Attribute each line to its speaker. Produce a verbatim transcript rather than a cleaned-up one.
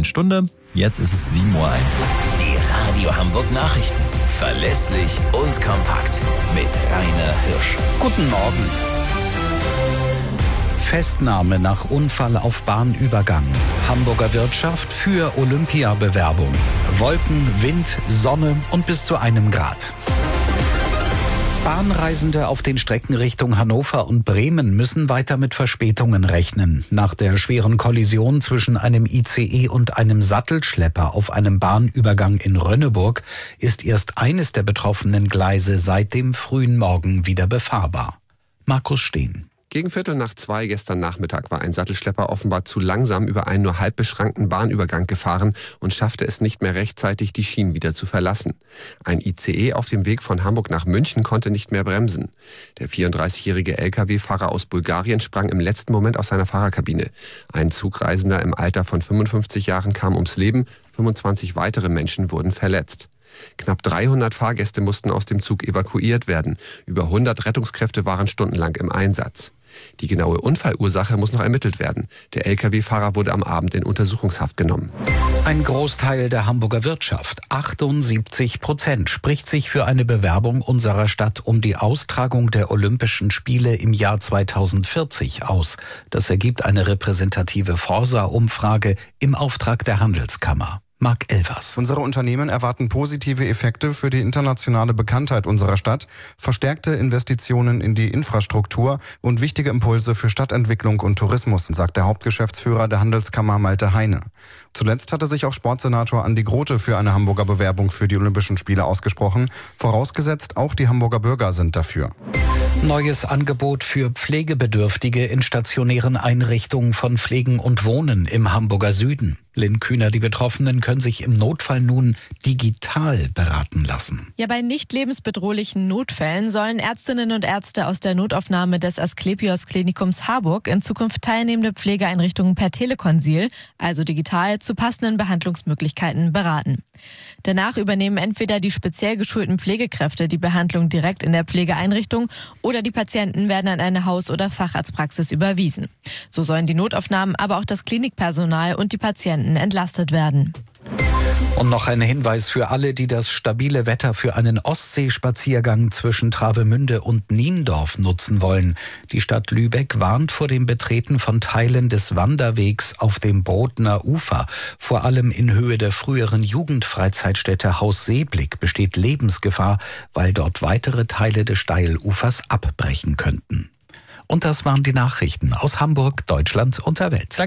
Speaker 1: Stunde. Jetzt ist es sieben Uhr eins.
Speaker 2: Die Radio Hamburg Nachrichten. Verlässlich und kompakt. Mit Rainer Hirsch.
Speaker 3: Guten Morgen. Festnahme nach Unfall auf Bahnübergang. Hamburger Wirtschaft für Olympiabewerbung. Wolken, Wind, Sonne und bis zu einem Grad. Bahnreisende auf den Strecken Richtung Hannover und Bremen müssen weiter mit Verspätungen rechnen. Nach der schweren Kollision zwischen einem I C E und einem Sattelschlepper auf einem Bahnübergang in Rönneburg ist erst eines der betroffenen Gleise seit dem frühen Morgen wieder befahrbar. Markus Steen.
Speaker 4: Gegen Viertel nach zwei gestern Nachmittag war ein Sattelschlepper offenbar zu langsam über einen nur halb beschrankten Bahnübergang gefahren und schaffte es nicht mehr rechtzeitig, die Schienen wieder zu verlassen. Ein I C E auf dem Weg von Hamburg nach München konnte nicht mehr bremsen. Der vierunddreißigjährige L K W-Fahrer aus Bulgarien sprang im letzten Moment aus seiner Fahrerkabine. Ein Zugreisender im Alter von fünfundfünfzig Jahren kam ums Leben, fünfundzwanzig weitere Menschen wurden verletzt. Knapp dreihundert Fahrgäste mussten aus dem Zug evakuiert werden. Über hundert Rettungskräfte waren stundenlang im Einsatz. Die genaue Unfallursache muss noch ermittelt werden. Der L K W-Fahrer wurde am Abend in Untersuchungshaft genommen.
Speaker 3: Ein Großteil der Hamburger Wirtschaft, achtundsiebzig Prozent, spricht sich für eine Bewerbung unserer Stadt um die Austragung der Olympischen Spiele im Jahr zweitausendvierzig aus. Das ergibt eine repräsentative Forsa-Umfrage im Auftrag der Handelskammer. Marc Elvers.
Speaker 5: Unsere Unternehmen erwarten positive Effekte für die internationale Bekanntheit unserer Stadt, verstärkte Investitionen in die Infrastruktur und wichtige Impulse für Stadtentwicklung und Tourismus, sagt der Hauptgeschäftsführer der Handelskammer Malte Heine. Zuletzt hatte sich auch Sportsenator Andi Grote für eine Hamburger Bewerbung für die Olympischen Spiele ausgesprochen, vorausgesetzt auch die Hamburger Bürger sind dafür.
Speaker 3: Neues Angebot für Pflegebedürftige in stationären Einrichtungen von Pflegen und Wohnen im Hamburger Süden. Lynn Kühner, die Betroffenen können sich im Notfall nun digital beraten lassen.
Speaker 6: Ja, bei nicht lebensbedrohlichen Notfällen sollen Ärztinnen und Ärzte aus der Notaufnahme des Asklepios Klinikums Harburg in Zukunft teilnehmende Pflegeeinrichtungen per Telekonsil, also digital, zu passenden Behandlungsmöglichkeiten beraten. Danach übernehmen entweder die speziell geschulten Pflegekräfte die Behandlung direkt in der Pflegeeinrichtung oder die Patienten werden an eine Haus- oder Facharztpraxis überwiesen. So sollen die Notaufnahmen, aber auch das Klinikpersonal und die Patienten entlastet werden.
Speaker 3: Und noch ein Hinweis für alle, die das stabile Wetter für einen Ostseespaziergang zwischen Travemünde und Niendorf nutzen wollen. Die Stadt Lübeck warnt vor dem Betreten von Teilen des Wanderwegs auf dem Brodner Ufer. Vor allem in Höhe der früheren Jugendfreizeitstätte Haus Seeblick besteht Lebensgefahr, weil dort weitere Teile des Steilufers abbrechen könnten. Und das waren die Nachrichten aus Hamburg, Deutschland und der Welt.